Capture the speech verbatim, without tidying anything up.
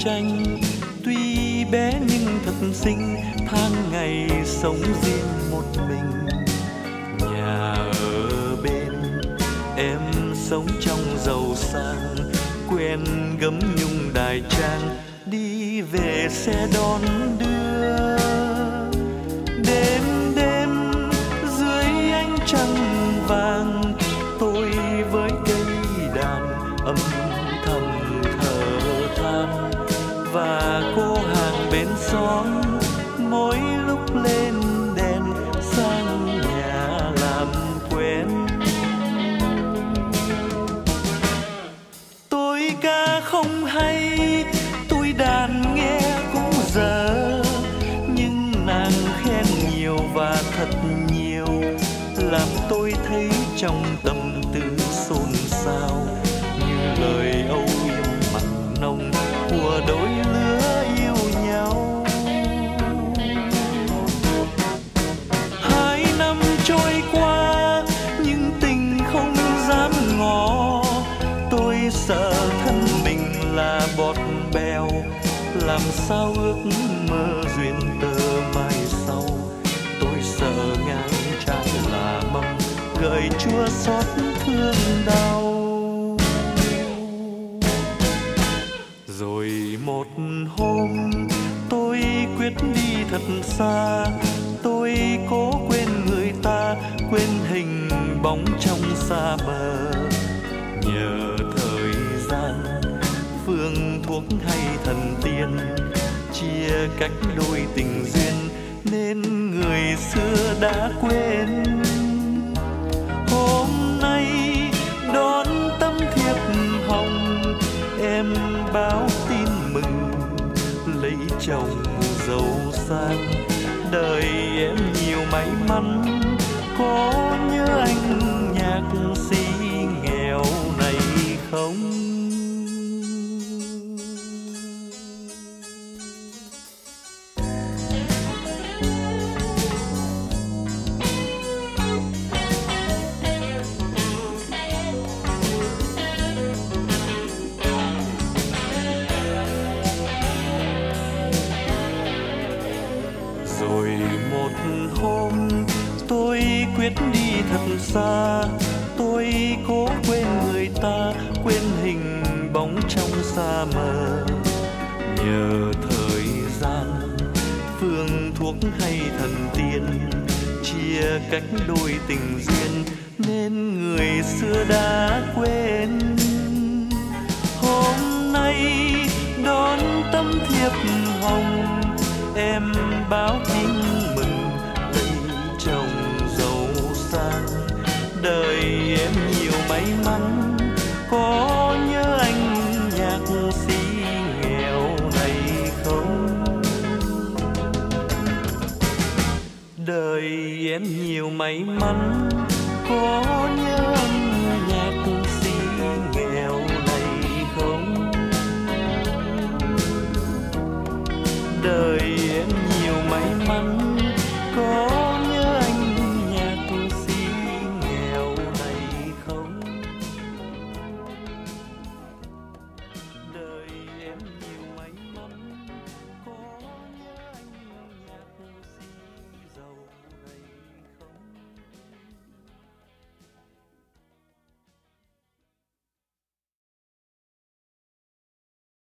tranh. Tuy bé nhưng thật xinh, tháng ngày sống riêng một mình. Nhà ở bên em sống trong giàu sang, quen gấm nhung đài trang, đi về xe đón đưa. Đêm đêm dưới ánh trăng vàng, tôi với cây đàn âm thầm thở than. Và cô hàng bên xóm mỗi lúc lên đèn sang nhà làm quen. Tôi ca không hay, tôi đàn nghe cũng dở, nhưng nàng khen nhiều và thật nhiều, làm tôi thấy trong tâm tư xôn xao, như lời âu yếm mặn nồng của đôi lứa yêu nhau. Hai năm trôi qua nhưng tình không dám ngỏ, tôi sợ thân mình là bọt bèo, làm sao ước mơ duyên tơ mai sau. Tôi sợ ngang trái là mầm gợi chua xót thương đau. Rồi một hôm tôi quyết đi thật xa, tôi cố quên người ta, quên hình bóng trong xa bờ. Nhờ thời gian, phương thuốc hay thần tiên chia cách đôi tình duyên, nên người xưa đã quên. Hôm nay đón tấm thiệp hồng, em báo tin mừng lấy chồng giàu sang. Đời em nhiều may mắn, có nhớ anh nhạc sĩ nghèo này không? Rồi một hôm tôi quyết đi thật xa, tôi cố quên người ta, quên hình bóng trong xa mờ. Nhờ thời gian, phương thuốc hay thần tiên chia cách đôi tình duyên, nên người xưa đã quên. Hôm nay đón tấm thiệp hồng, em báo tin mừng lấy chồng giàu sang. Đời em nhiều may mắn, có nhớ anh nhạc sĩ nghèo này không? Đời em nhiều may mắn, có nhớ anh nhạc sĩ nghèo này không? Đời em nhiều may mắn,